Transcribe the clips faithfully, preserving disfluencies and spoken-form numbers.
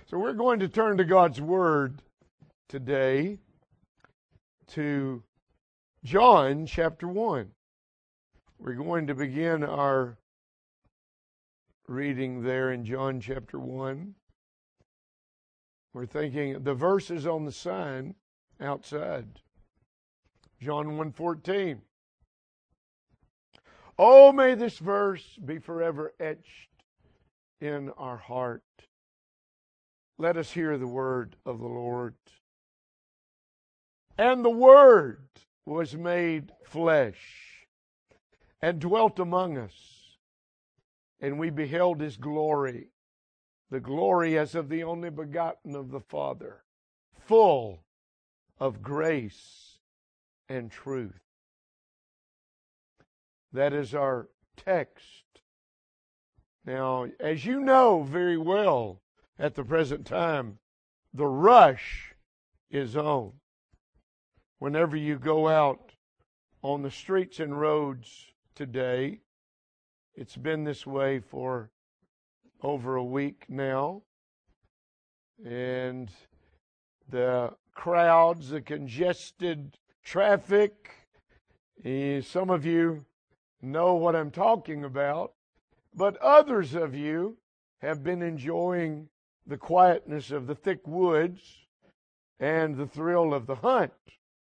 So we're going to turn to God's Word today to John chapter one. We're going to begin our reading there in John chapter one. We're thinking the verse is on the sign outside. John one fourteen. Oh, may this verse be forever etched in our heart. Let us hear the word of the Lord. And the Word was made flesh and dwelt among us, and we beheld His glory, the glory as of the only begotten of the Father, full of grace and truth. That is our text. Now, as you know very well, at the present time, the rush is on. Whenever you go out on the streets and roads today, it's been this way for over a week now, and the crowds, the congested traffic, eh, some of you know what I'm talking about, but others of you have been enjoying the quietness of the thick woods and the thrill of the hunt.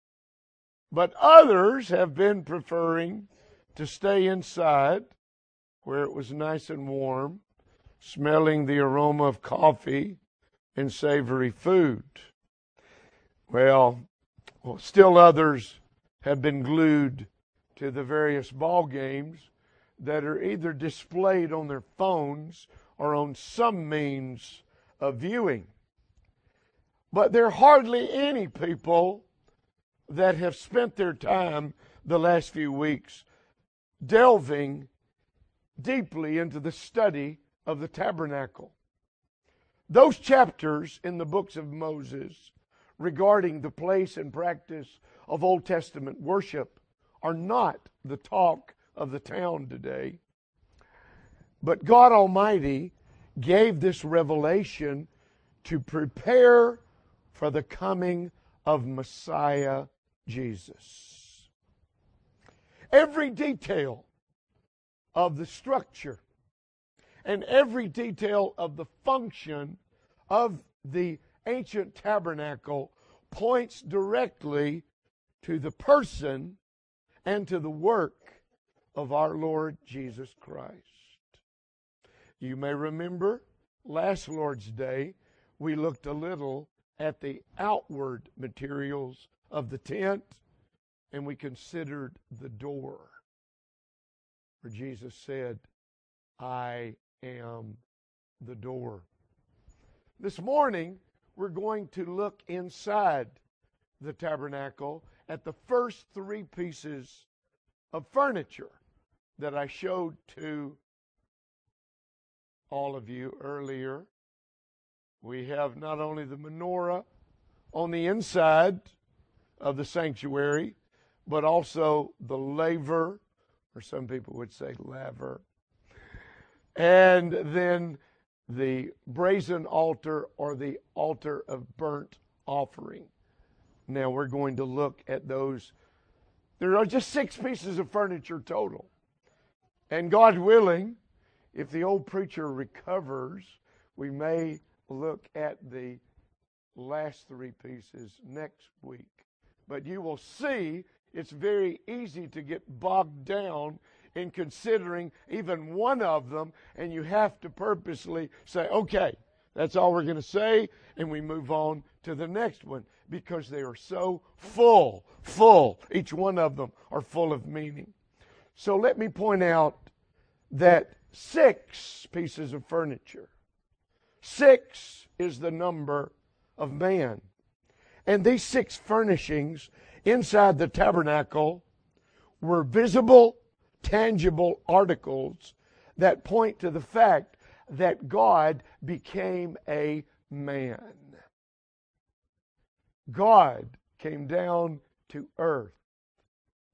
But others have been preferring to stay inside where it was nice and warm, smelling the aroma of coffee and savory food. Well, well, still others have been glued to the various ball games that are either displayed on their phones or on some means of viewing. But there are hardly any people that have spent their time the last few weeks delving deeply into the study of the tabernacle. Those chapters in the books of Moses regarding the place and practice of Old Testament worship are not the talk of the town today. But God Almighty gave this revelation to prepare for the coming of Messiah Jesus. Every detail of the structure and every detail of the function of the ancient tabernacle points directly to the person and to the work of our Lord Jesus Christ. You may remember last Lord's Day, we looked a little at the outward materials of the tent, and we considered the door, where Jesus said, I am the door. This morning, we're going to look inside the tabernacle at the first three pieces of furniture that I showed to all of you earlier. We have not only the menorah on the inside of the sanctuary, but also the laver, or some people would say laver, and then the brazen altar, or the altar of burnt offering. Now we're going to look at those. There are just six pieces of furniture total. And God willing, if the old preacher recovers, we may look at the last three pieces next week. But you will see it's very easy to get bogged down in considering even one of them, and you have to purposely say, okay, that's all we're going to say, and we move on to the next one, because they are so full, full. Each one of them are full of meaning. So let me point out that six pieces of furniture, six is the number of man. And these six furnishings inside the tabernacle were visible, tangible articles that point to the fact that God became a man. God came down to earth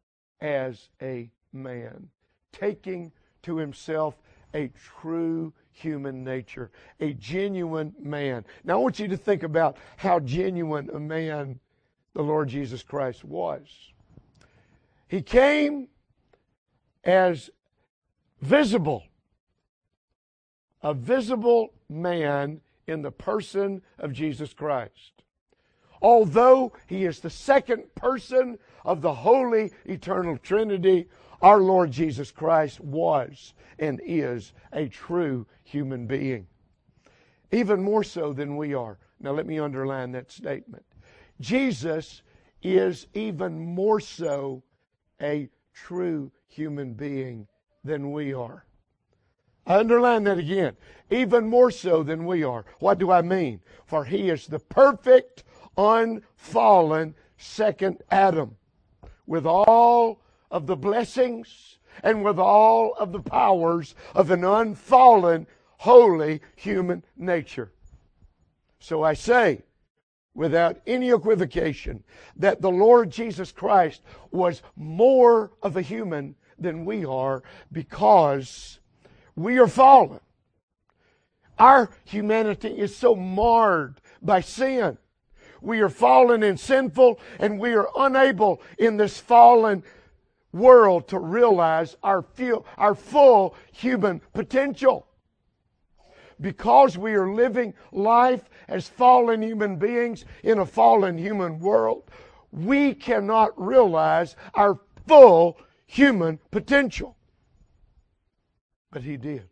as a man, taking to himself a true human nature, a genuine man. Now I want you to think about how genuine a man the Lord Jesus Christ was. He came as visible, a visible man in the person of Jesus Christ. Although he is the second person of the Holy Eternal Trinity, our Lord Jesus Christ was and is a true human being. Even more so than we are. Now let me underline that statement. Jesus is even more so a true human being than we are. I underline that again. Even more so than we are. What do I mean? For he is the perfect, unfallen second Adam, with all of the blessings and with all of the powers of an unfallen, holy human nature. So I say, without any equivocation, that the Lord Jesus Christ was more of a human than we are, because we are fallen. Our humanity is so marred by sin. We are fallen and sinful, and we are unable in this fallen world to realize our, full, our full human potential. Because we are living life as fallen human beings in a fallen human world, we cannot realize our full human potential. But he did.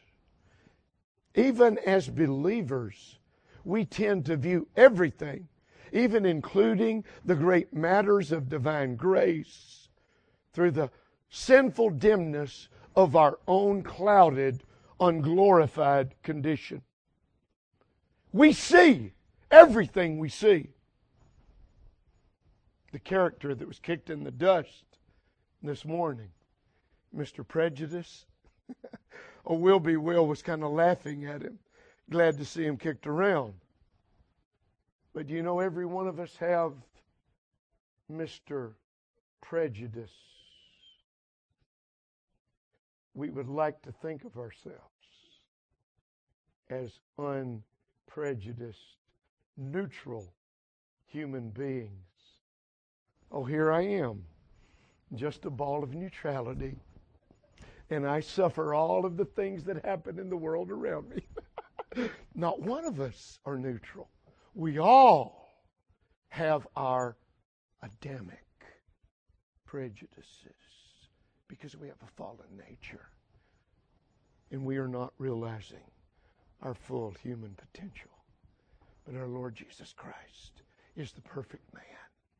Even as believers, we tend to view everything, even including the great matters of divine grace, through the sinful dimness of our own clouded, unglorified condition. We see everything we see. The character that was kicked in the dust this morning, Mister Prejudice. Oh, Will Be Will was kind of laughing at him. Glad to see him kicked around. But you know, every one of us have Mister Prejudice. We would like to think of ourselves as unprejudiced, neutral human beings. Oh, here I am, just a ball of neutrality. And I suffer all of the things that happen in the world around me. Not one of us are neutral. We all have our Adamic prejudices because we have a fallen nature. And we are not realizing our full human potential. But our Lord Jesus Christ is the perfect man.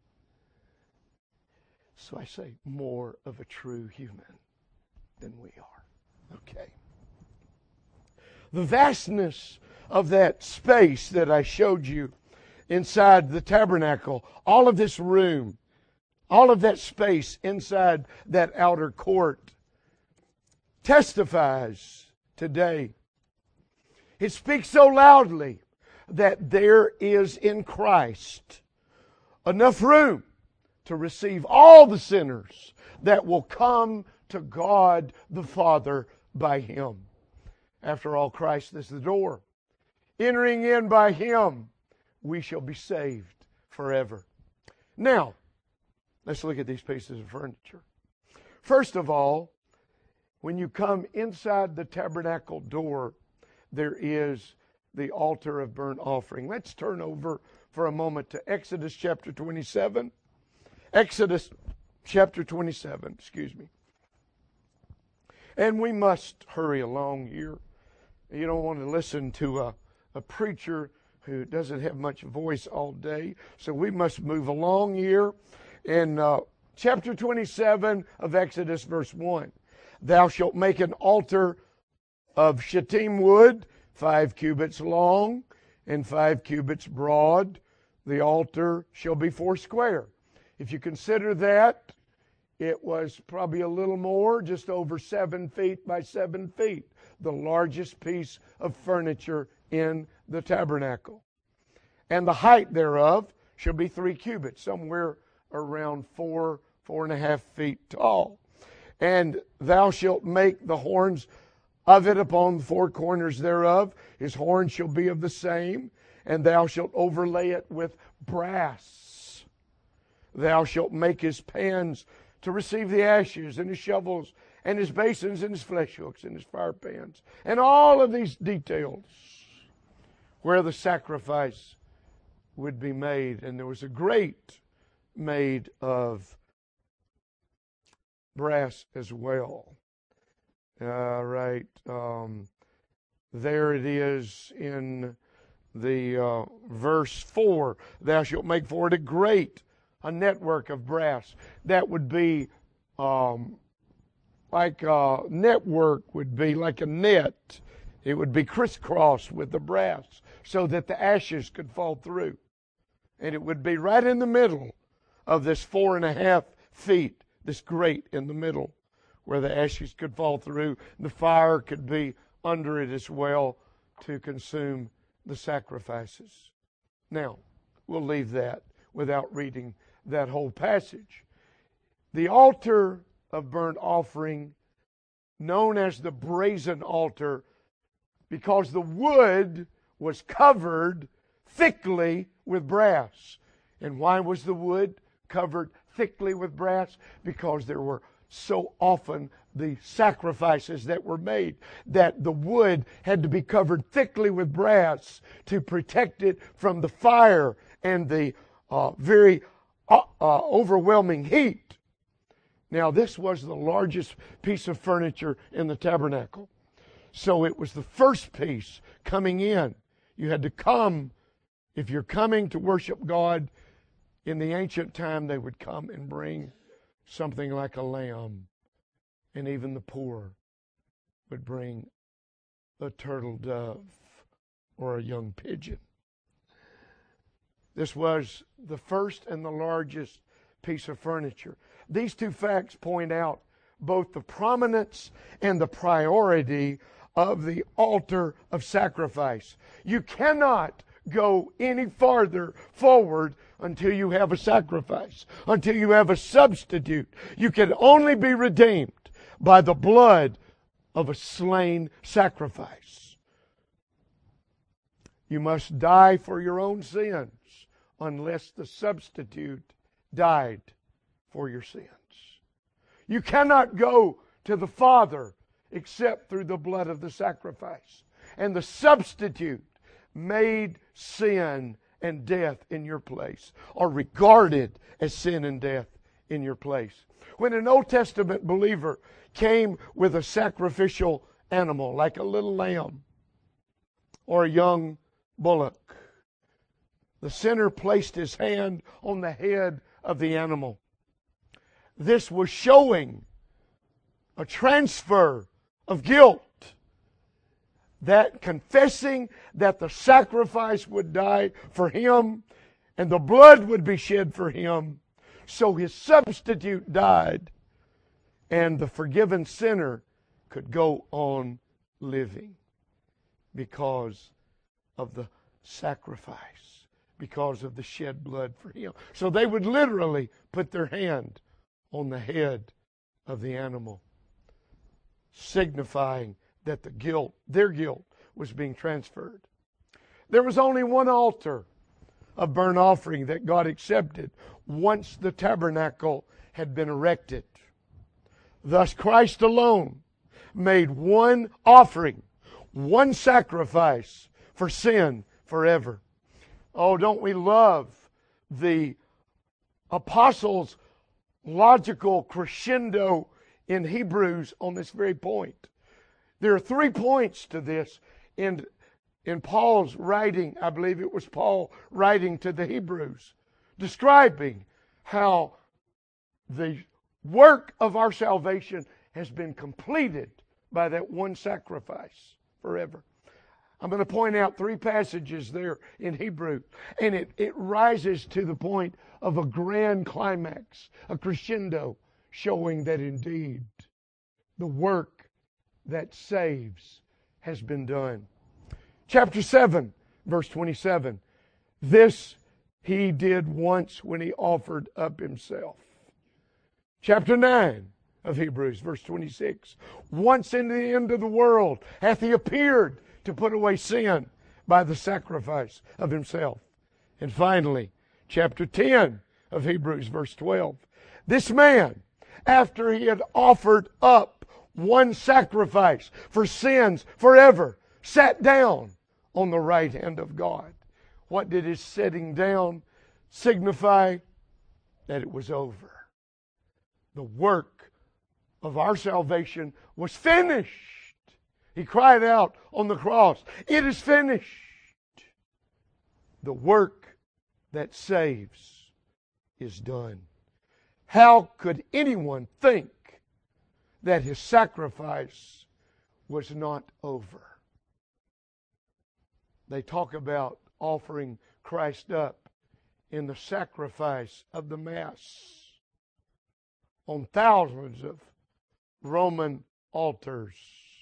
So I say, more of a true human than we are. Okay. The vastness of that space that I showed you inside the tabernacle, all of this room, all of that space inside that outer court, testifies today. It speaks so loudly that there is in Christ enough room to receive all the sinners that will come to God the Father by Him. After all, Christ is the door. Entering in by Him, we shall be saved forever. Now, let's look at these pieces of furniture. First of all, when you come inside the tabernacle door, there is the altar of burnt offering. Let's turn over for a moment to Exodus chapter twenty-seven. Exodus chapter twenty-seven, excuse me. And we must hurry along here. You don't want to listen to a, a preacher who doesn't have much voice all day. So we must move along here. In uh, chapter twenty-seven of Exodus, verse one. Thou shalt make an altar of shittim wood, five cubits long and five cubits broad. The altar shall be four square. If you consider that, it was probably a little more, just over seven feet by seven feet. The largest piece of furniture in the tabernacle. And the height thereof shall be three cubits, somewhere around four, four and a half feet tall. And thou shalt make the horns of it upon the four corners thereof. His horn shall be of the same, and thou shalt overlay it with brass. Thou shalt make his pans to receive the ashes, and his shovels, and his basins, and his flesh hooks, and his fire pans, and all of these details where the sacrifice would be made. And there was a grate made of brass as well. All right. Um, there it is in the uh, verse four. Thou shalt make for it a grate, a network of brass. That would be um, like a network would be like a net. It would be crisscrossed with the brass so that the ashes could fall through. And it would be right in the middle of this four and a half feet, this grate in the middle where the ashes could fall through. The fire could be under it as well to consume the sacrifices. Now, we'll leave that without reading that whole passage. The altar of burnt offering, known as the brazen altar, because the wood was covered thickly with brass. And why was the wood covered thickly with brass? Because there were so often the sacrifices that were made that the wood had to be covered thickly with brass to protect it from the fire and the uh, very uh, uh, overwhelming heat. Now, this was the largest piece of furniture in the tabernacle. So it was the first piece coming in. You had to come, if you're coming to worship God, in the ancient time they would come and bring something like a lamb. And even the poor would bring a turtle dove or a young pigeon. This was the first and the largest piece of furniture. These two facts point out both the prominence and the priority of the altar of sacrifice. You cannot go any farther forward until you have a sacrifice, until you have a substitute. You can only be redeemed by the blood of a slain sacrifice. You must die for your own sins unless the substitute died for your sins. You cannot go to the Father except through the blood of the sacrifice. And the substitute made sin and death in your place, or regarded as sin and death in your place. When an Old Testament believer came with a sacrificial animal, like a little lamb or a young bullock, the sinner placed his hand on the head of the animal. This was showing a transfer of guilt, that confessing that the sacrifice would die for him and the blood would be shed for him. So his substitute died and the forgiven sinner could go on living because of the sacrifice, because of the shed blood for him. So they would literally put their hand on the head of the animal, signifying that the guilt, their guilt, was being transferred. There was only one altar of burnt offering that God accepted once the tabernacle had been erected. Thus Christ alone made one offering, one sacrifice for sin forever. Oh, don't we love the apostles' logical crescendo in Hebrews on this very point? There are three points to this in, in Paul's writing. I believe it was Paul writing to the Hebrews, describing how the work of our salvation has been completed by that one sacrifice forever. I'm going to point out three passages there in Hebrew, and it, it rises to the point of a grand climax, a crescendo, showing that indeed the work that saves has been done. Chapter seven, verse twenty-seven. This he did once when he offered up himself. Chapter nine, of Hebrews, verse twenty-six. Once in the end of the world hath he appeared to put away sin by the sacrifice of himself. And finally, chapter ten of Hebrews, verse twelve. This man, after he had offered up one sacrifice for sins forever, sat down on the right hand of God. What did his sitting down signify? That it was over. The work of our salvation was finished. He cried out on the cross, "It is finished." The work that saves is done. How could anyone think that his sacrifice was not over? They talk about offering Christ up in the sacrifice of the Mass on thousands of Roman altars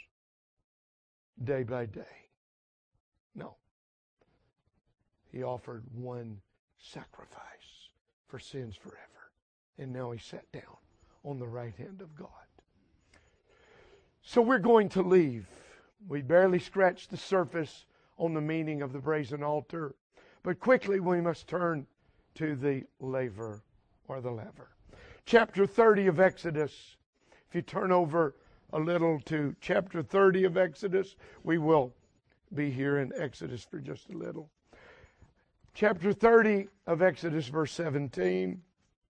day by day. No. He offered one sacrifice for sins forever. And now he sat down on the right hand of God. So we're going to leave. We barely scratched the surface on the meaning of the brazen altar. But quickly we must turn to the laver or the laver. Chapter thirty of Exodus. If you turn over a little to chapter thirty of Exodus, we will be here in Exodus for just a little. Chapter thirty of Exodus, verse seventeen.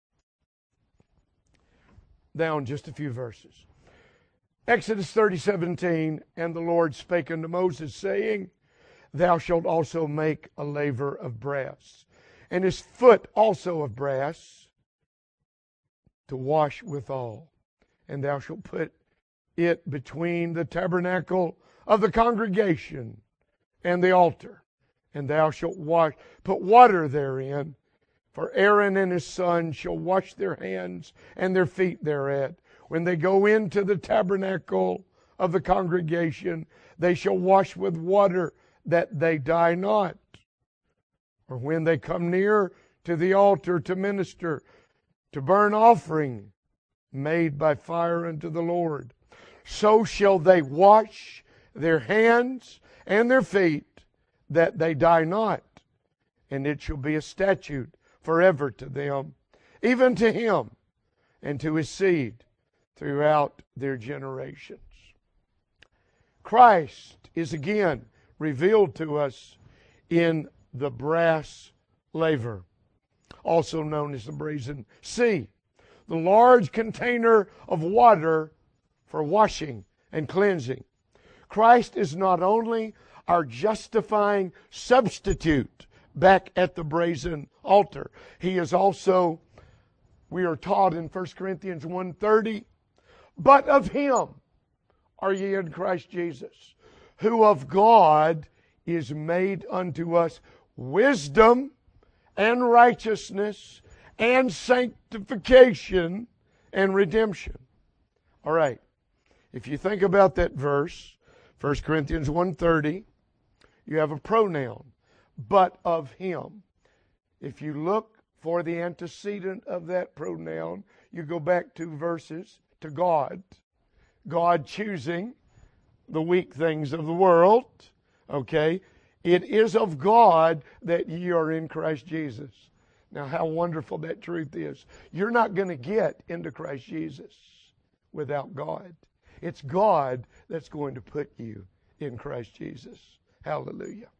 Down just a few verses. Exodus thirty, seventeen. And the Lord spake unto Moses, saying, Thou shalt also make a laver of brass, and his foot also of brass, to wash withal. And thou shalt put it between the tabernacle of the congregation and the altar. And thou shalt wash, put water therein, for Aaron and his sons shall wash their hands and their feet thereat. When they go into the tabernacle of the congregation, they shall wash with water, that they die not. Or when they come near to the altar to minister, to burn offering made by fire unto the Lord, so shall they wash their hands and their feet, that they die not. And it shall be a statute forever to them, even to him and to his seed throughout their generations. Christ is again revealed to us in the brass laver, also known as the brazen sea, the large container of water for washing and cleansing. Christ is not only our justifying substitute back at the brazen altar, he is also, we are taught in First Corinthians one thirty, but of him are ye in Christ Jesus, who of God is made unto us wisdom and righteousness and sanctification and redemption. All right. If you think about that verse, First Corinthians one thirty, you have a pronoun, but of him. If you look for the antecedent of that pronoun, you go back two verses to God. God choosing the weak things of the world. Okay? It is of God that ye are in Christ Jesus. Now, how wonderful that truth is. You're not going to get into Christ Jesus without God. It's God that's going to put you in Christ Jesus. Hallelujah.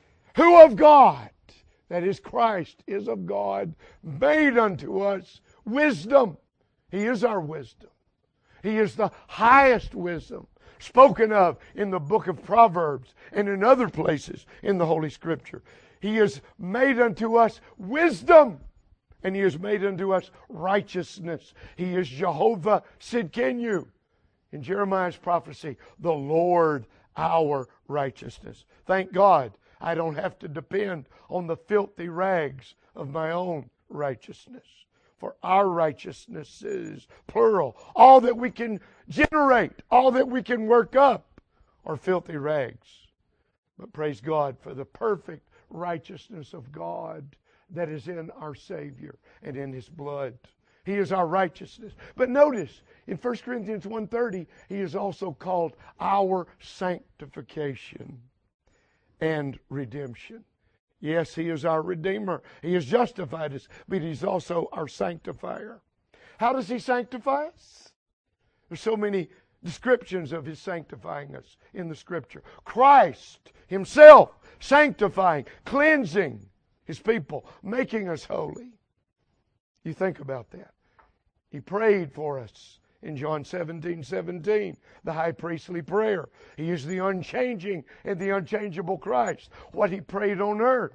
Who of God, that is Christ, is of God, made unto us wisdom. He is our wisdom. He is the highest wisdom spoken of in the book of Proverbs and in other places in the Holy Scripture. He is made unto us wisdom, and he is made unto us righteousness. He is Jehovah Sidkenu. In Jeremiah's prophecy, the Lord our righteousness. Thank God I don't have to depend on the filthy rags of my own righteousness. For our righteousness is plural. All that we can generate, all that we can work up are filthy rags. But praise God for the perfect righteousness of God that is in our Savior and in his blood. He is our righteousness. But notice, in First Corinthians one thirty, He is also called our sanctification and redemption. Yes, He is our Redeemer. He has justified us, but He's also our sanctifier. How does He sanctify us? There's so many descriptions of His sanctifying us in the Scripture. Christ Himself sanctifying, cleansing His people, making us holy. You think about that. He prayed for us in John seventeen seventeen, the high priestly prayer. He is the unchanging and the unchangeable Christ. What He prayed on earth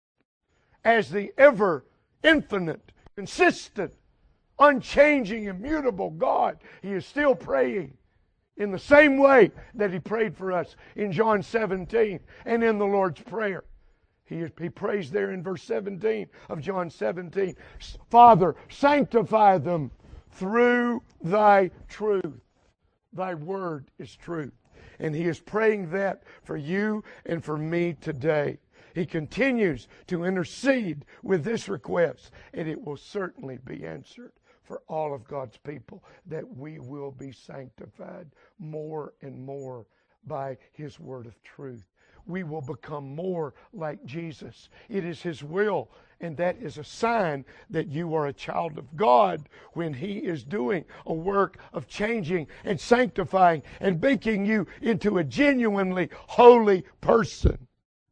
as the ever infinite, consistent, unchanging, immutable God, He is still praying in the same way that He prayed for us in John seventeen and in the Lord's Prayer. He, he prays there in verse seventeen of John seventeen, Father, sanctify them through Thy truth. Thy word is truth. And He is praying that for you and for me today. He continues to intercede with this request, and it will certainly be answered for all of God's people, that we will be sanctified more and more by His word of truth. We will become more like Jesus. It is His will, and that is a sign that you are a child of God when He is doing a work of changing and sanctifying and making you into a genuinely holy person.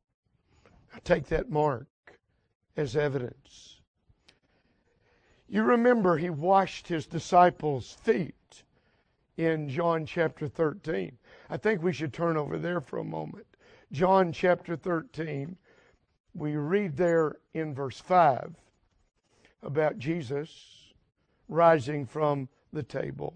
I take that mark as evidence. You remember He washed His disciples' feet in John chapter thirteen. I think we should turn over there for a moment. John chapter thirteen, we read there in verse five about Jesus rising from the table.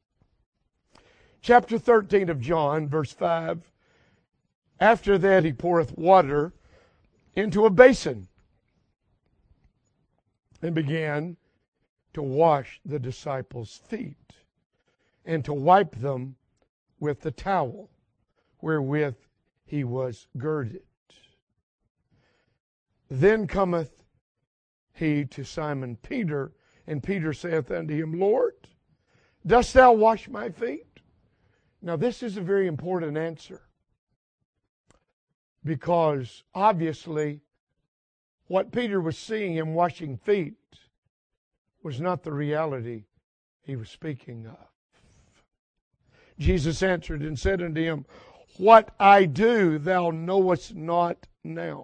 Chapter thirteen of John, verse five, after that He poureth water into a basin and began to wash the disciples' feet and to wipe them with the towel wherewith He was girded. Then cometh He to Simon Peter, and Peter saith unto Him, Lord, dost Thou wash my feet? Now this is a very important answer, because obviously what Peter was seeing Him washing feet was not the reality he was speaking of. Jesus answered and said unto him, What I do thou knowest not now,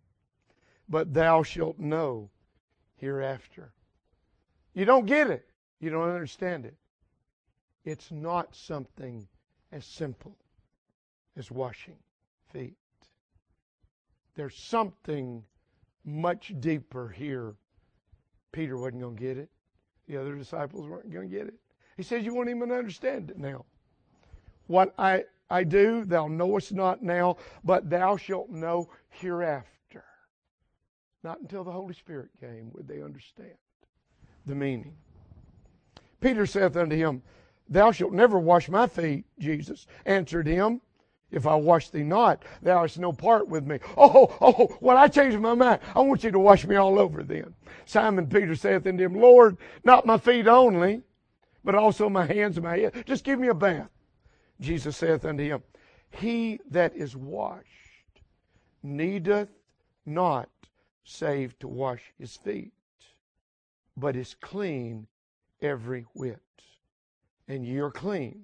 but thou shalt know hereafter. You don't get it. You don't understand it. It's not something as simple as washing feet. There's something much deeper here. Peter wasn't going to get it. The other disciples weren't going to get it. He says, you won't even understand it now. What I, I do, thou knowest not now, but thou shalt know hereafter. Not until the Holy Spirit came would they understand the meaning. Peter saith unto him, Thou shalt never wash my feet, Jesus answered him. If I wash thee not, thou hast no part with me. Oh, oh, well, I changed my mind. I want you to wash me all over then. Simon Peter saith unto him, Lord, not my feet only, but also my hands and my head. Just give me a bath. Jesus saith unto him, He that is washed needeth not save to wash his feet, but is clean every whit. And ye are clean,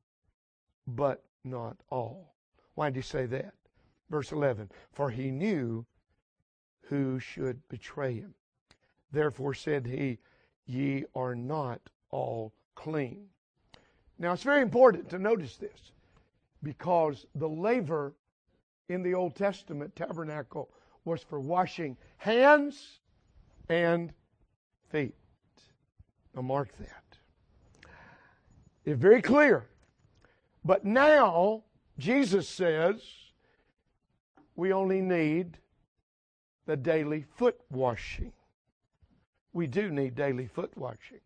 but not all. Why did he say that? Verse eleven, For he knew who should betray him. Therefore said he, Ye are not all clean. Now it's very important to notice this, because the laver in the Old Testament tabernacle was for washing hands and feet. Now mark that. It's very clear. But now, Jesus says, we only need the daily foot washing. We do need daily foot washing.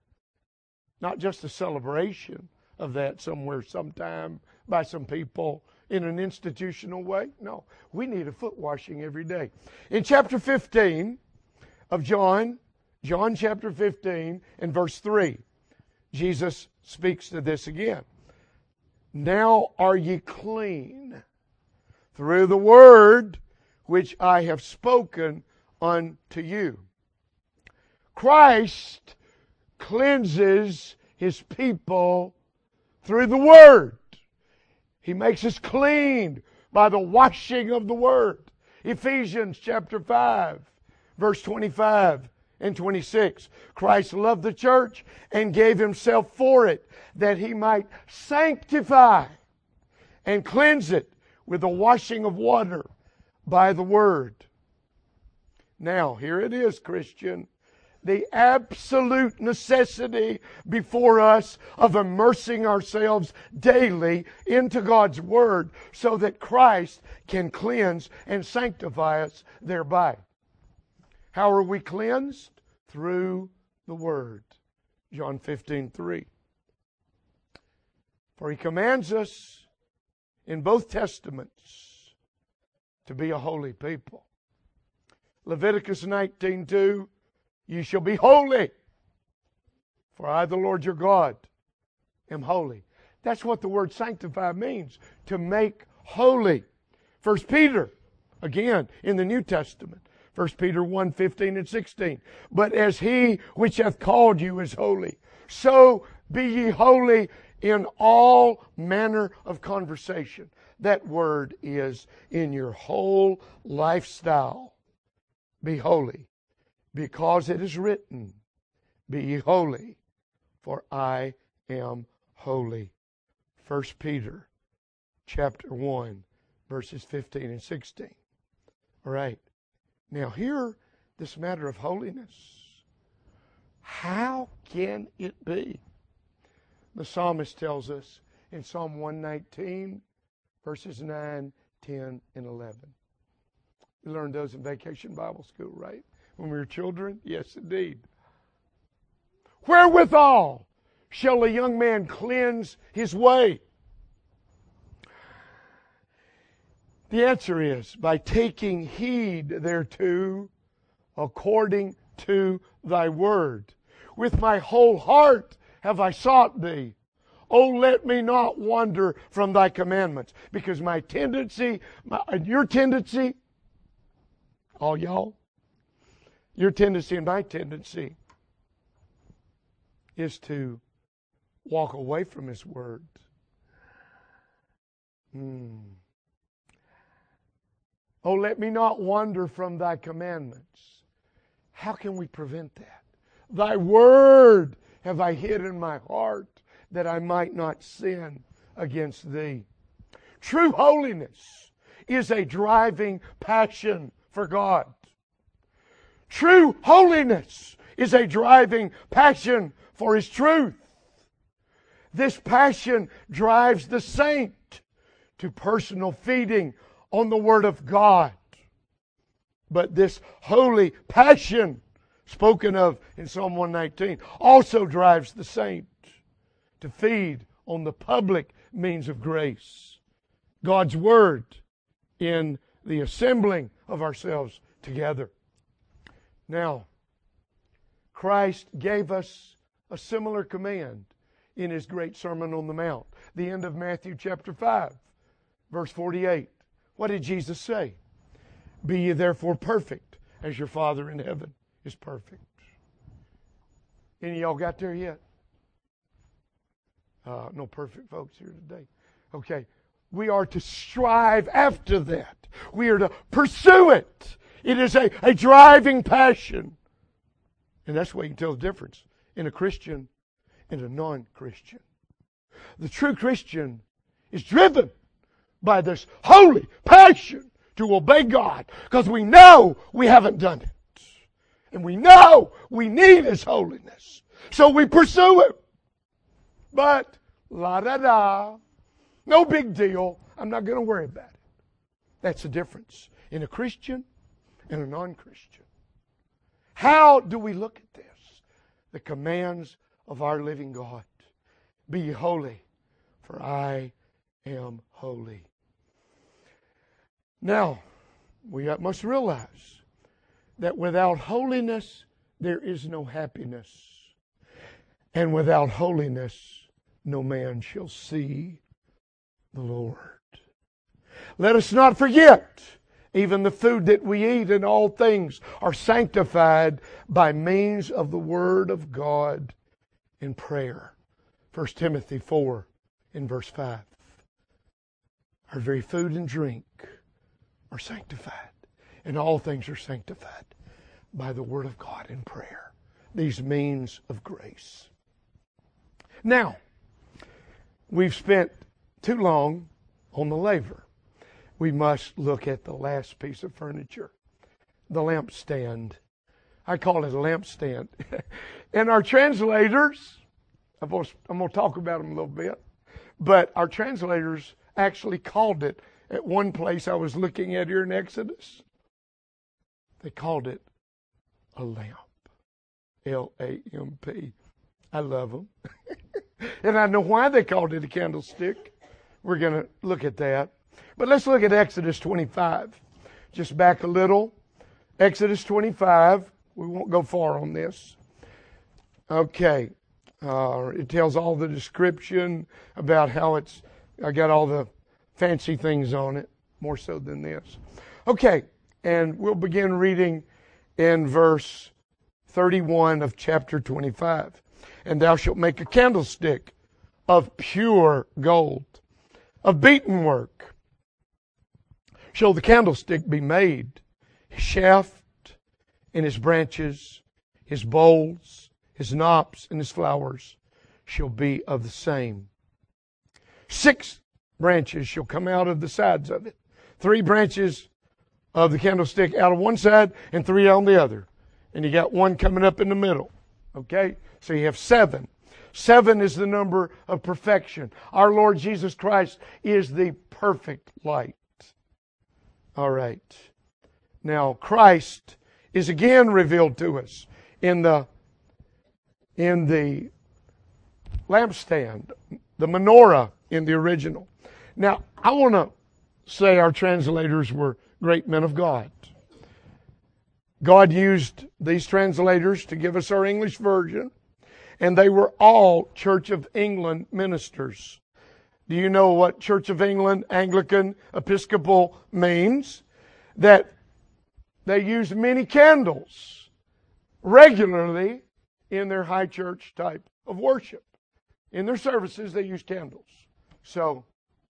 Not just a celebration of that somewhere, sometime, by some people in an institutional way. No, we need a foot washing every day. In chapter fifteen of John, John chapter fifteen and verse three. Jesus speaks to this again. Now are ye clean through the word which I have spoken unto you. Christ cleanses His people through the word. He makes us clean by the washing of the word. Ephesians chapter five, verse twenty-five and twenty-six. Christ loved the church and gave Himself for it, that He might sanctify and cleanse it with the washing of water by the word. Now, here it is, Christian. The absolute necessity before us of immersing ourselves daily into God's Word so that Christ can cleanse and sanctify us thereby. How are we cleansed? Through the Word. John fifteen three. For He commands us in both Testaments to be a holy people. Leviticus nineteen two. You shall be holy, for I, the Lord your God, am holy. That's what the word sanctify means, to make holy. First Peter, again, in the New Testament, First Peter one fifteen and sixteen. But as He which hath called you is holy, so be ye holy in all manner of conversation. That word is in your whole lifestyle. Be holy. Because it is written, be ye holy, for I am holy. First Peter chapter one, verses fifteen and sixteen. All right. Now here, this matter of holiness. How can it be? The psalmist tells us in Psalm one nineteen, verses nine, ten, and eleven. We learned those in Vacation Bible School, right? When we were children? Yes, indeed. Wherewithal shall a young man cleanse his way? The answer is by taking heed thereto according to thy word. With my whole heart have I sought thee. Oh, let me not wander from thy commandments. Because my tendency, my, your tendency, all y'all, your tendency and my tendency is to walk away from His Word. Hmm. Oh, let me not wander from thy commandments. How can we prevent that? Thy word have I hid in my heart, that I might not sin against thee. True holiness is a driving passion for God. True holiness is a driving passion for His truth. This passion drives the saint to personal feeding on the Word of God. But this holy passion spoken of in Psalm one nineteen also drives the saint to feed on the public means of grace. God's Word in the assembling of ourselves together. Now, Christ gave us a similar command in His great Sermon on the Mount, the end of Matthew chapter five, verse forty-eight. What did Jesus say? Be ye therefore perfect, as your Father in heaven is perfect. Any of y'all got there yet? Uh, no perfect folks here today. Okay. We are to strive after that. We are to pursue it. It is a, a driving passion. And that's why you can tell the difference in a Christian and a non-Christian. The true Christian is driven by this holy passion to obey God, because we know we haven't done it. And we know we need His holiness. So we pursue it. But, la-da-da, no big deal. I'm not going to worry about it. That's the difference in a Christian and a non-Christian. How do we look at this? The commands of our living God. Be ye holy, for I am holy. Now, we must realize that without holiness, there is no happiness. And without holiness, no man shall see the Lord. Let us not forget, even the food that we eat and all things are sanctified by means of the Word of God in prayer. First Timothy four in verse five. Our very food and drink are sanctified, and all things are sanctified by the Word of God in prayer. These means of grace. Now, we've spent too long on the laver. We must look at the last piece of furniture, the lampstand. I call it a lampstand. And our translators, I'm going to talk about them a little bit, but our translators actually called it, at one place I was looking at here in Exodus, they called it a lamp. L A M P. I love them. And I know why they called it a candlestick. We're going to look at that. But let's look at Exodus twenty-five. Just back a little. Exodus twenty-five. We won't go far on this. Okay. Uh, it tells all the description about how it's, I got all the fancy things on it, more so than this. Okay. And we'll begin reading in verse thirty-one of chapter twenty-five. And thou shalt make a candlestick of pure gold, of beaten work. Shall the candlestick be made, his shaft and his branches, his bowls, his knops and his flowers shall be of the same. Six branches shall come out of the sides of it. Three branches of the candlestick out of one side and three on the other. And you got one coming up in the middle. Okay? So you have seven. Seven is the number of perfection. Our Lord Jesus Christ is the perfect light. All right. Now, Christ is again revealed to us in the, in the lampstand, the menorah in the original. Now, I want to say our translators were great men of God. God used these translators to give us our English version, and they were all Church of England ministers. Do you know what Church of England, Anglican, Episcopal means? That they used many candles regularly in their high church type of worship. In their services, they used candles. So,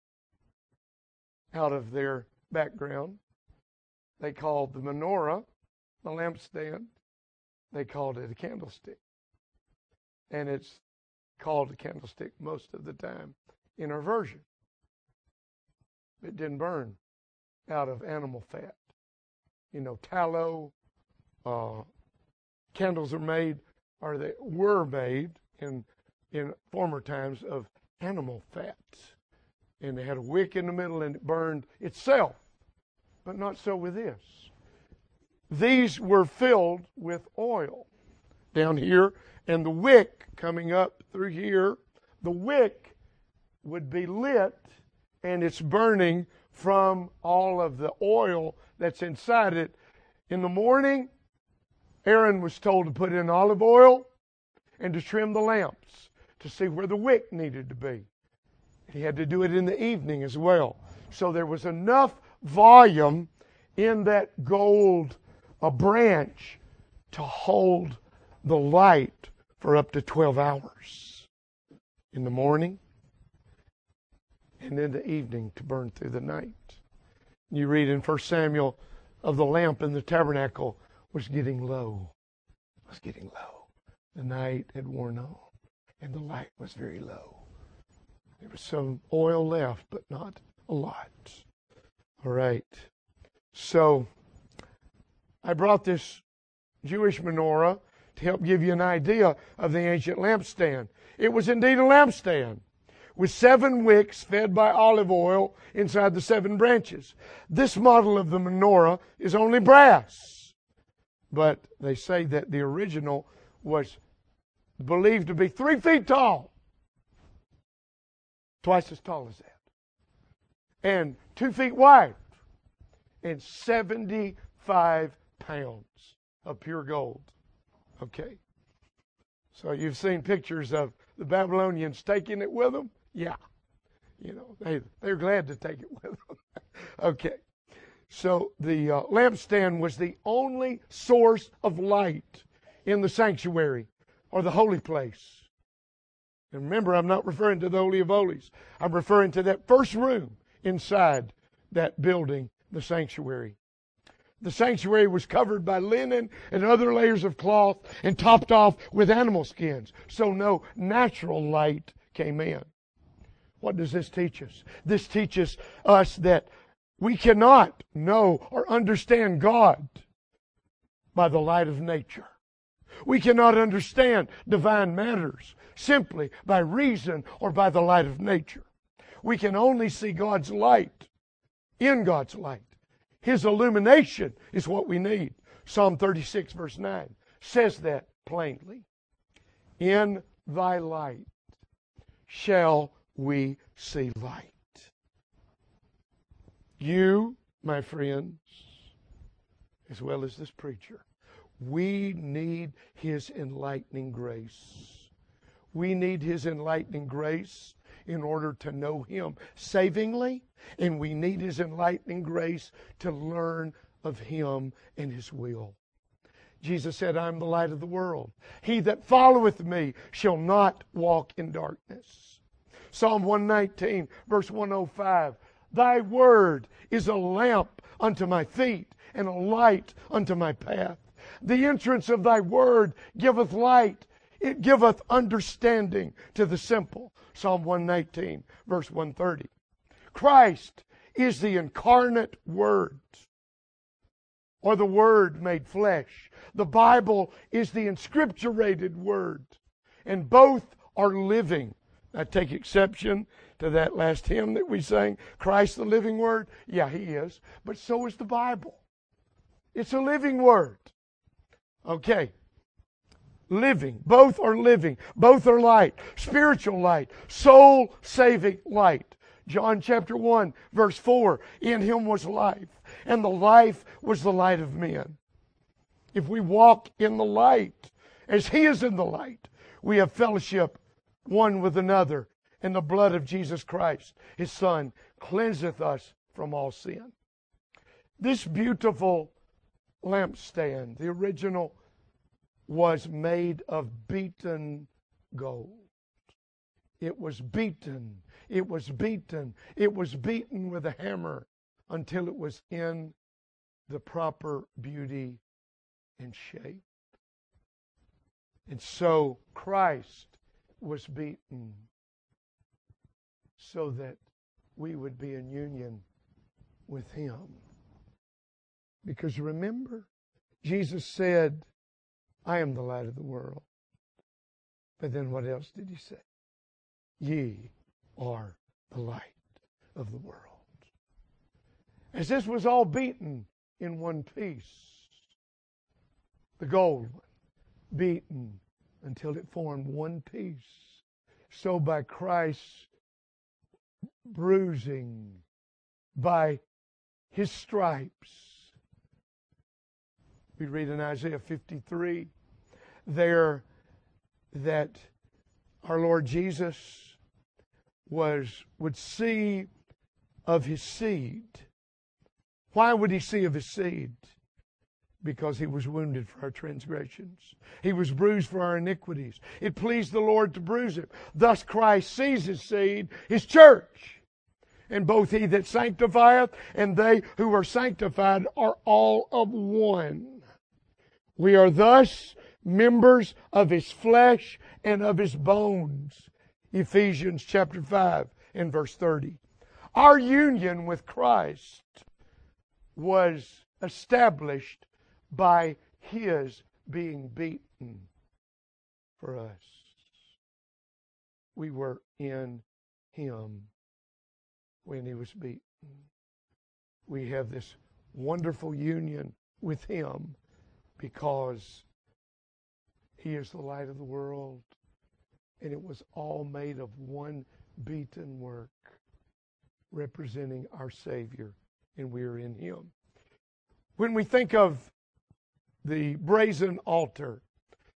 out of their background, they called the menorah, the lampstand, they called it a candlestick. And it's called a candlestick most of the time in our version. It didn't burn out of animal fat. You know, tallow, uh, candles are made, or they were made in, in former times of animal fats. And they had a wick in the middle and it burned itself. But not so with this. These were filled with oil down here, and the wick coming up through here, the wick would be lit, and it's burning from all of the oil that's inside it. In the morning, Aaron was told to put in olive oil and to trim the lamps to see where the wick needed to be. He had to do it in the evening as well. So there was enough volume in that gold a branch to hold the light for up to twelve hours. In the morning and in the evening to burn through the night. You read in First Samuel of the lamp in the tabernacle was getting low. It was getting low. The night had worn on and the light was very low. There was some oil left, but not a lot. All right. So, I brought this Jewish menorah to help give you an idea of the ancient lampstand. It was indeed a lampstand with seven wicks fed by olive oil inside the seven branches. This model of the menorah is only brass. But they say that the original was believed to be three feet tall. Twice as tall as that. And two feet wide. And seventy-five pounds of pure gold. Okay. So you've seen pictures of the Babylonians taking it with them? Yeah. You know, they, they're glad to take it with them. Okay. So the uh, lampstand was the only source of light in the sanctuary or the holy place. And remember, I'm not referring to the Holy of Holies. I'm referring to that first room inside that building, the sanctuary. The sanctuary was covered by linen and other layers of cloth and topped off with animal skins, so no natural light came in. What does this teach us? This teaches us that we cannot know or understand God by the light of nature. We cannot understand divine matters simply by reason or by the light of nature. We can only see God's light in God's light. His illumination is what we need. Psalm thirty-six verse nine says that plainly. In thy light shall we see light. You, my friends, as well as this preacher, we need His enlightening grace. We need His enlightening grace in order to know Him savingly, and we need His enlightening grace to learn of Him and His will. Jesus said, I am the light of the world. He that followeth me shall not walk in darkness. Psalm one nineteen, verse one oh five, Thy word is a lamp unto my feet and a light unto my path. The entrance of thy word giveth light. It giveth understanding to the simple. Psalm one nineteen, verse one thirty. Christ is the incarnate Word, or the Word made flesh. The Bible is the inscripturated Word, and both are living. I take exception to that last hymn that we sang, Christ the living Word. Yeah, He is, but so is the Bible. It's a living Word. Okay. Living. Both are living. Both are light. Spiritual light. Soul-saving light. John chapter one, verse four. In Him was life, and the life was the light of men. If we walk in the light, as He is in the light, we have fellowship one with another, and the blood of Jesus Christ, His Son, cleanseth us from all sin. This beautiful lampstand, the original, was made of beaten gold. It was beaten. It was beaten. It was beaten with a hammer until it was in the proper beauty and shape. And so Christ was beaten so that we would be in union with Him. Because remember, Jesus said, I am the light of the world. But then what else did He say? Ye are the light of the world. As this was all beaten in one piece, the gold one, beaten until it formed one piece, so by Christ's bruising, by His stripes, we read in Isaiah fifty-three there that our Lord Jesus was would see of His seed. Why would He see of His seed? Because He was wounded for our transgressions. He was bruised for our iniquities. It pleased the Lord to bruise Him. Thus Christ sees His seed, His church. And both He that sanctifieth and they who are sanctified are all of one. We are thus members of His flesh and of His bones. Ephesians chapter five and verse thirty. Our union with Christ was established by His being beaten for us. We were in Him when He was beaten. We have this wonderful union with Him because He is the light of the world, and it was all made of one beaten work representing our Savior, and we are in Him. When we think of the brazen altar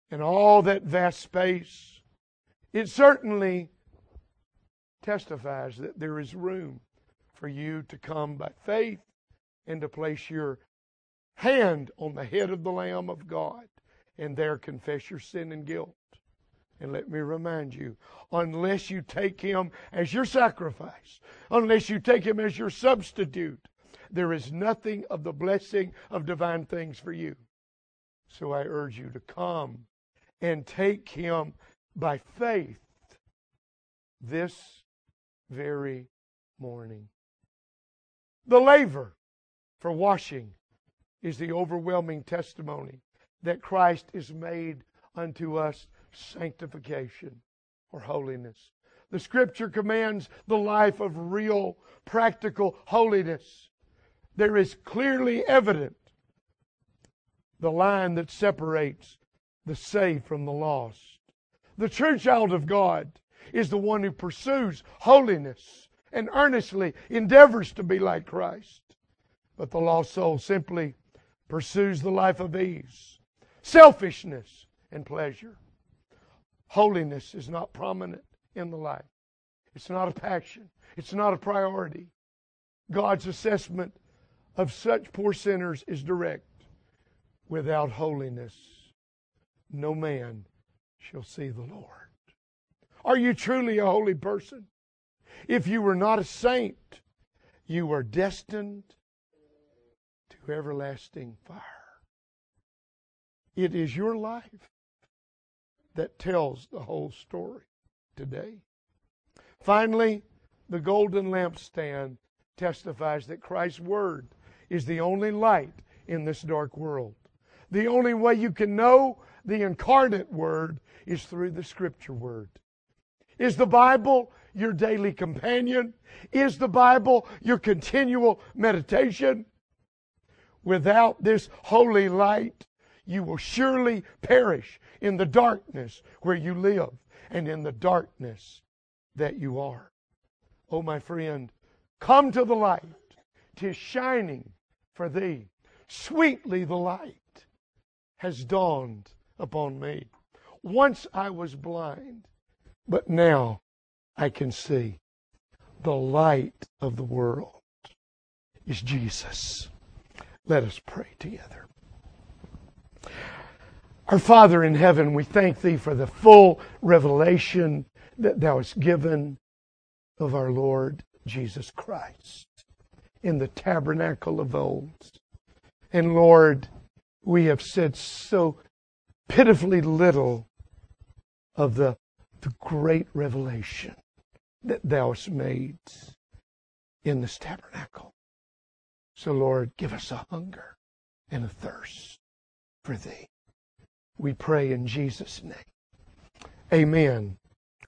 and all that vast space, it certainly testifies that there is room for you to come by faith and to place your hand on the head of the Lamb of God and there confess your sin and guilt. And let me remind you, unless you take Him as your sacrifice, unless you take Him as your substitute, there is nothing of the blessing of divine things for you. So I urge you to come and take Him by faith this very morning. The laver for washing is the overwhelming testimony that Christ is made unto us sanctification or holiness. The Scripture commands the life of real, practical holiness. There is clearly evident the line that separates the saved from the lost. The true child of God is the one who pursues holiness and earnestly endeavors to be like Christ. But the lost soul simply pursues the life of ease, selfishness, and pleasure. Holiness is not prominent in the life. It's not a passion. It's not a priority. God's assessment of such poor sinners is direct. Without holiness, no man shall see the Lord. Are you truly a holy person? If you were not a saint, you are destined to everlasting fire. It is your life that tells the whole story today. Finally, the golden lampstand testifies that Christ's Word is the only light in this dark world. The only way you can know the incarnate Word is through the Scripture Word. Is the Bible your daily companion? Is the Bible your continual meditation? Without this holy light, you will surely perish in the darkness where you live and in the darkness that you are. Oh, my friend, come to the light. 'Tis shining for thee. Sweetly the light has dawned upon me. Once I was blind, but now I can see. The light of the world is Jesus. Let us pray together. Our Father in heaven, we thank Thee for the full revelation that Thou hast given of our Lord Jesus Christ in the tabernacle of old. And Lord, we have said so pitifully little of the, the great revelation that Thou hast made in this tabernacle. So Lord, give us a hunger and a thirst for Thee. We pray in Jesus' name. Amen.